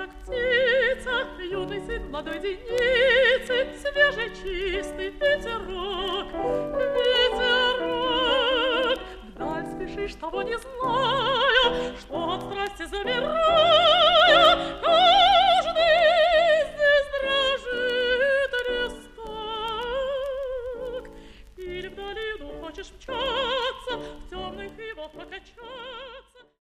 как птица, юный сын молодой девицы, свежий чистый ветерок, ветерок. Вдаль спешишь, того не знаешь,